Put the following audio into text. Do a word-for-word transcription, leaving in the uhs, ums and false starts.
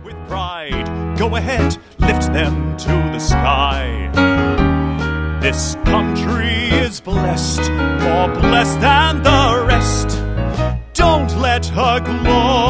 With pride, go ahead, lift them to the sky. This country is blessed, more blessed than the rest. Don't let her glory